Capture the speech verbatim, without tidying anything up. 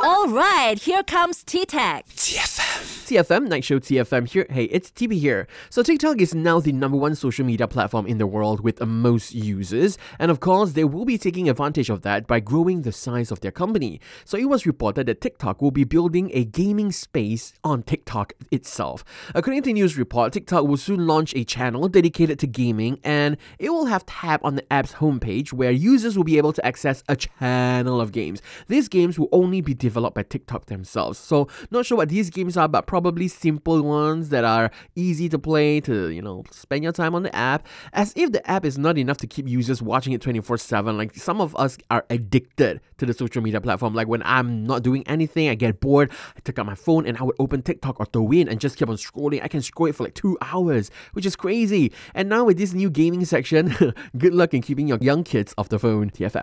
All right, here comes T-Tech. T F M. T F M, Night Show T F M here. Hey, it's T B here. So TikTok is now the number one social media platform in the world with the most users. And of course, they will be taking advantage of that by growing the size of their company. So it was reported that TikTok will be building a gaming space on TikTok itself. According to news report, TikTok will soon launch a channel dedicated to gaming, and it will have tab on the app's homepage where users will be able to access a channel of games. These games will only be developed by TikTok themselves. So not sure what these games are, but probably simple ones that are easy to play, to, you know, spend your time on the app. As if the app is not enough to keep users watching it twenty-four seven. Like, some of us are addicted to the social media platform. Like, when I'm not doing anything, I get bored, I take out my phone and I would open TikTok or Douyin and just keep on scrolling. I can scroll it for like two hours, which is crazy. And now with this new gaming section, good luck in keeping your young kids off the phone. T F M.